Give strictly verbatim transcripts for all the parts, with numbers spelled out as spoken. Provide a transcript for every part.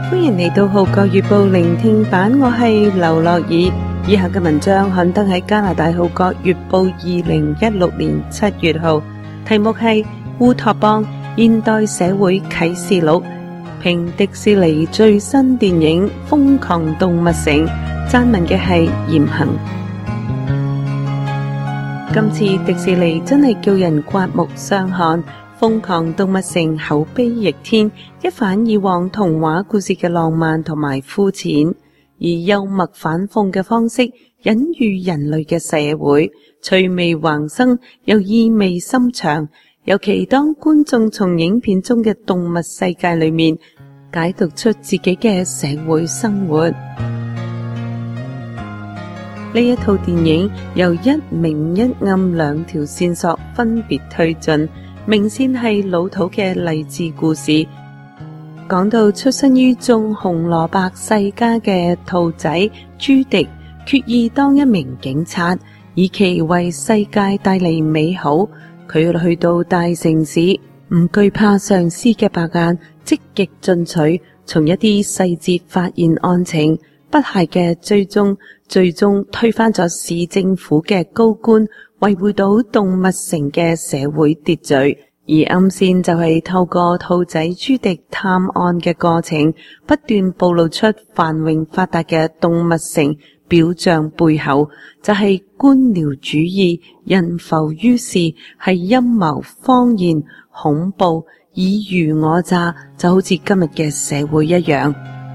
歡迎嚟到《號角月報》聆聽版，我係劉樂兒。以下嘅文章刊登喺加拿大《號角月報》二零一六年七月號，題目係《烏托邦現代社會啟示錄》，評迪士尼最新電影《瘋狂動物城》，撰文嘅係嚴恒。今次迪士尼真係叫人刮目相看，《瘋狂動物城》口碑逆天，一反以往童話故事嘅浪漫同埋膚淺，以幽默反諷嘅方式隱喻人類嘅社會，趣味橫生又意味深長。尤其當觀眾從影片中嘅動物世界裏面解讀出自己嘅社會生活。呢一套電影由一明一暗兩條線索分別推進，明線係老土嘅勵志故事，講到出身於種紅蘿蔔世家嘅兔仔朱迪，決意當一名警察，以期為世界帶嚟美好。佢去到大城市，唔懼怕上司嘅白眼，積極進取，從一啲細節發現案情，不懈嘅追蹤，最終推翻咗市政府嘅高官，維護到動物城嘅社會秩序。而暗線就係透過兔仔朱迪探案嘅過程，不斷暴露出繁榮發達嘅動物城表象背後，就係官僚主義、人浮於事，係陰謀、謊言、恐怖、爾虞我詐，就好似今日嘅社會一樣。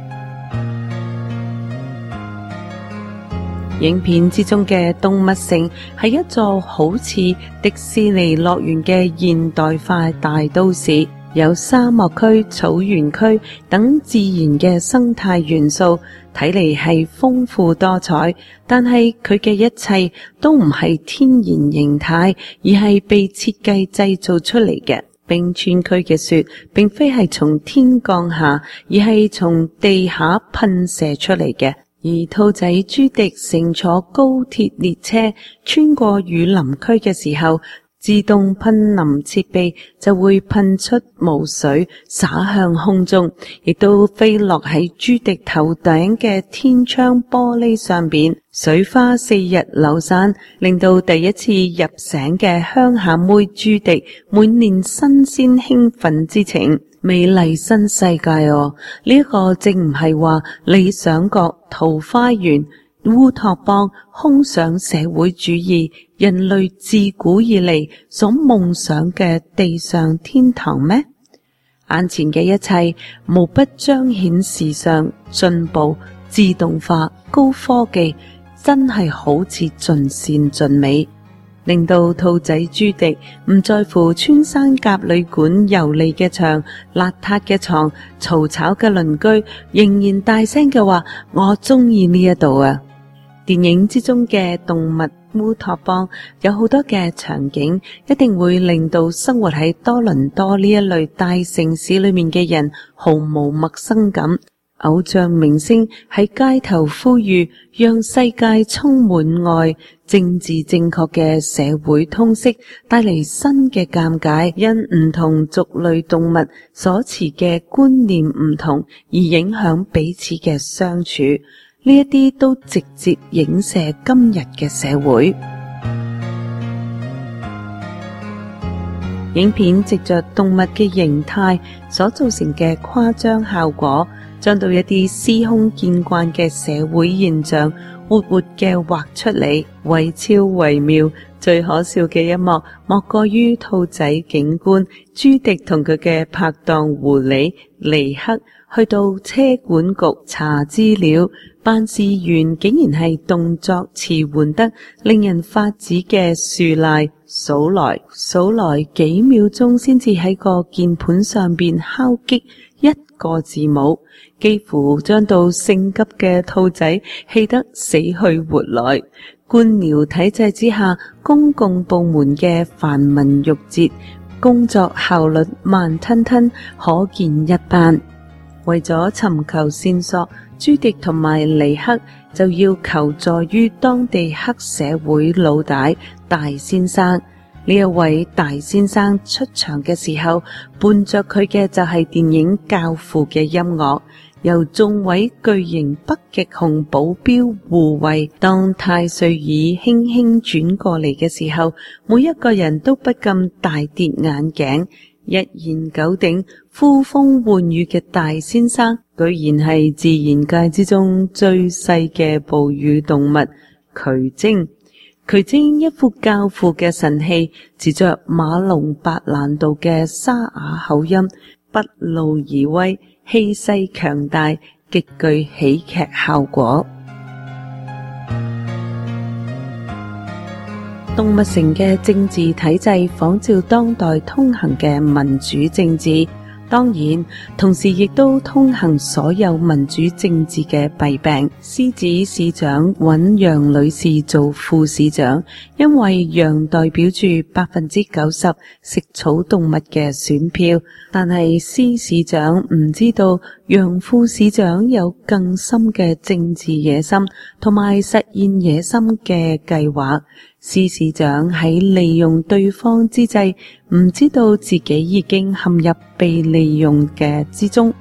影片之中嘅動物城係一座好似迪士尼樂園嘅現代化大都市，有沙漠區、草原區等自然嘅生態元素，睇嚟係豐富多彩。但係佢嘅一切都唔係天然形態，而係被設計製造出嚟嘅。冰川區嘅雪並非係從天降下，而係從地下噴射出嚟嘅。而兔仔朱迪乘坐高鐵列車穿過雨林區嘅時候，自動噴淋設備就會噴出霧水灑向空中，亦都飛落喺朱迪頭頂嘅天窗玻璃上邊，水花四日流散，令到第一次入城嘅鄉下妹朱迪滿面新鮮興奮之情。美麗新世界哦，呢、這個正唔係話理想國、桃花源、烏托邦、空想社會主義，人類自古以嚟所夢想嘅地上天堂咩？眼前嘅一切無不彰顯時尚、進步、自動化、高科技，真係好似盡善盡美，令到兔仔朱迪唔在乎穿山甲旅館油膩嘅牆、邋遢嘅床、嘈吵嘅鄰居，仍然大聲嘅話：我中意呢一度啊！電影之中嘅動物烏托邦有好多嘅場景，一定會令到生活喺多倫多呢一類大城市裏面嘅人毫無陌生感。偶像明星喺街頭呼籲，讓世界充滿愛，政治正確嘅社會通識帶嚟新嘅尷尬，因唔同族類動物所持嘅觀念唔同而影響彼此嘅相處，呢一啲都直接影射今日嘅社會。影片藉着動物嘅形態所造成嘅誇張效果，將到一啲司空見慣嘅社會現象活活嘅畫出嚟，惟肖惟妙。最可笑嘅一幕，莫過於兔仔警官朱迪同佢嘅拍檔狐狸尼克去到車管局查資料，辦事員竟然係動作遲緩得令人發指嘅樹賴，數來數來幾秒鐘先至喺個鍵盤上邊敲擊一個字母，幾乎將到性急嘅兔仔氣得死去活來。官僚體制之下，公共部門嘅繁文縟節，工作效率慢吞吞，可見一斑。為咗尋求線索，朱迪同埋尼克就要求助於當地黑社會老大大先生。呢一位大先生出場嘅時候，伴着佢嘅就係電影教父嘅音樂。 由眾位巨型北極熊保鏢護衛。當太歲椅輕輕轉過嚟嘅時候，每一個人都不禁大跌眼鏡。一言九鼎、呼風喚雨嘅大先生，居然係自然界之中最細嘅哺乳動物渠精。渠精一副教父嘅神氣，持着馬龍白蘭度嘅沙啞口音，不露而威，氣勢強大，極具喜劇效果。動物城嘅政治體制仿照當代通行嘅民主政治，當然同時亦都通行所有民主政治嘅弊病。獅子市長揾楊女士做副市長，因為楊代表住百分之九十食草動物嘅選票，但係獅市長唔知道楊副市長有更深嘅政治野心同埋實現野心嘅計劃。獅市長喺利用對方之際，唔知道自己已經陷入被利用嘅之中。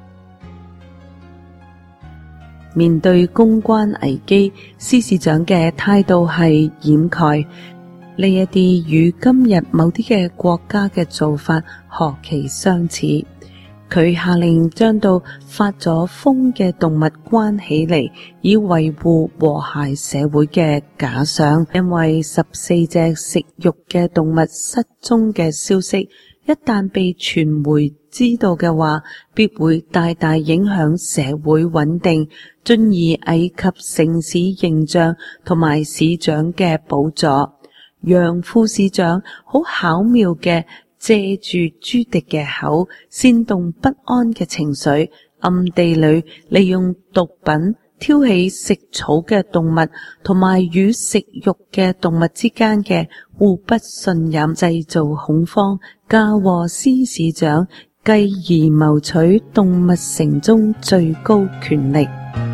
面對公關危機，獅市長嘅態度係掩蓋。呢一啲與今日某啲嘅國家嘅做法何其相似。佢下令將到發咗瘋嘅動物關起嚟，以維護和諧社會嘅假想。因為十四隻食肉嘅動物失蹤嘅消息，一旦被傳媒知道嘅話，必會大大影響社會穩定，進而危及城市形象同埋市長嘅寶座。楊副市長好巧妙嘅借住朱迪嘅口，煽動不安嘅情緒，暗地裏利用毒品挑起食草嘅動物同埋與食肉嘅動物之間嘅互不信任，製造恐慌，嫁禍獅市長，繼而謀取動物城中最高權力。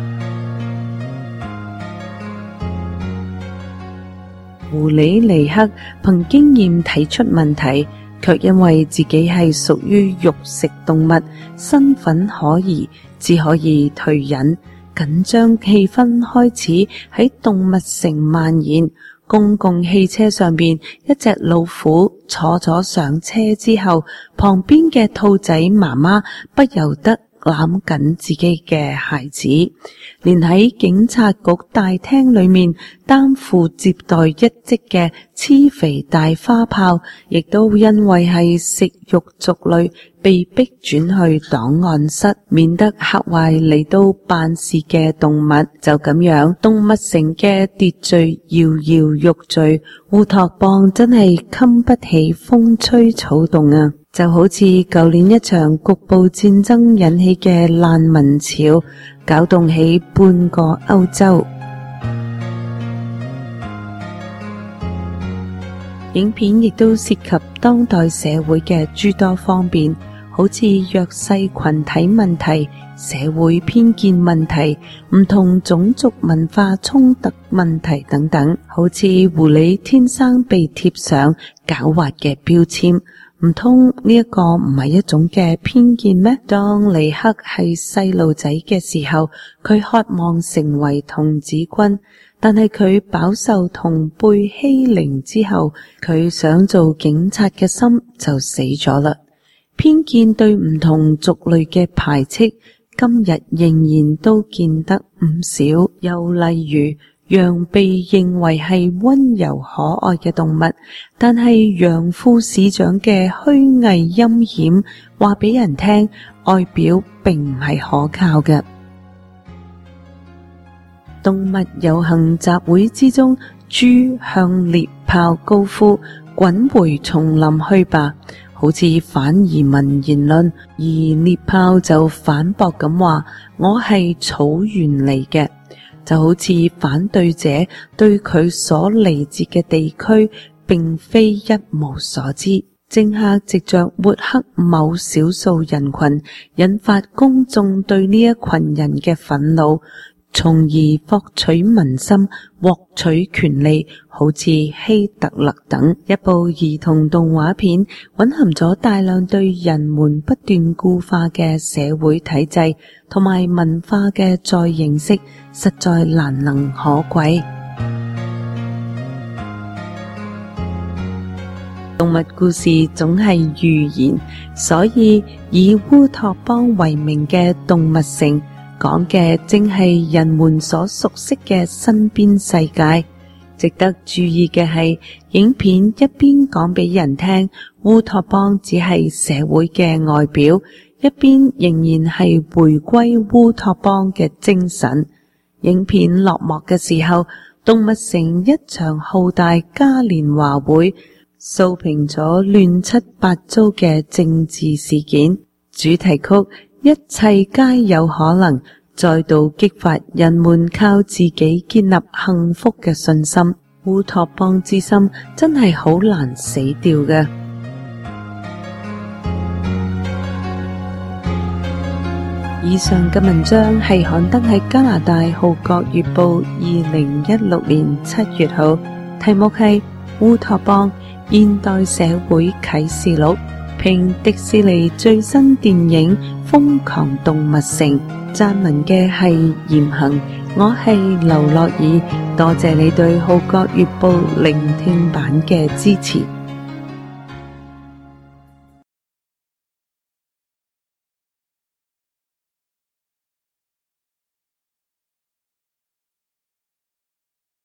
狐狸尼克憑經驗睇出問題，卻因為自己係屬於肉食動物，身份可疑，只可以退隱。緊張氣氛開始喺動物城蔓延。公共汽車上邊，一隻老虎坐咗上車之後，旁邊嘅兔仔媽媽不由得攬緊自己嘅孩子，連喺警察局大廳裏面擔負接待一職嘅黐肥大花豹，亦都因為係食肉族類，被逼轉去檔案室，免得嚇壞嚟到辦事嘅動物。就咁樣，動物城嘅秩序搖搖欲墜，烏托邦真係禁不起風吹草動啊！就好似舊年一場局部戰爭引起嘅難民潮，搞動起半個歐洲。影片亦都涉及當代社會嘅諸多方面，好似弱勢群體問題、社會偏見問題、唔同種族文化衝突問題等等。好似狐狸天生被貼上狡猾嘅標籤，唔通呢一個唔係一種嘅偏見咩？當尼克係細路仔嘅時候，佢渴望成為童子軍，但係佢飽受同輩欺凌之後，佢想做警察嘅心就死咗啦。偏見對唔同族類嘅排斥，今日仍然都見得唔少。又例如，羊被認為係溫柔可愛嘅動物，但係楊副市長嘅虛偽陰險話俾人聽，外表並唔係可靠嘅。動物遊行集會之中，豬向獵豹高呼滾回叢林去吧，好似反移民言論，而獵豹就反駁咁話，我係草原嚟嘅，就好似反對者對佢所嚟自嘅地區並非一無所知。政客藉着抹黑某少數人群，引發公眾對呢一群人嘅憤怒， 從而獲取民心，獲取權利，好似希特勒等。一部兒童動畫片蘊含咗大量對人們不斷固化嘅社會體制同埋文化嘅再認識，實在難能可貴。動物故事總係寓言，所以以烏托邦為名嘅動物城講嘅正係人們所熟悉嘅身邊世界。值得注意嘅係，影片一邊講俾人聽烏托邦只係社會嘅外表，一邊仍然係回歸烏托邦嘅精神。影片落幕嘅時候，動物城一場浩大嘉年華會掃平咗亂七八糟嘅政治事件，主題曲一切皆有可能，再度激發人們靠自己建立幸福嘅信心。烏托邦之心真係好難死掉嘅。以上嘅文章係刊登喺加拿大《號角月報》二零一六年七月號，題目係烏托邦現代社會啟示錄，評迪士尼最新電影《瘋狂動物城》。撰文嘅係嚴恒，我係劉樂兒，多謝你對《號角月報》聆聽版嘅支持。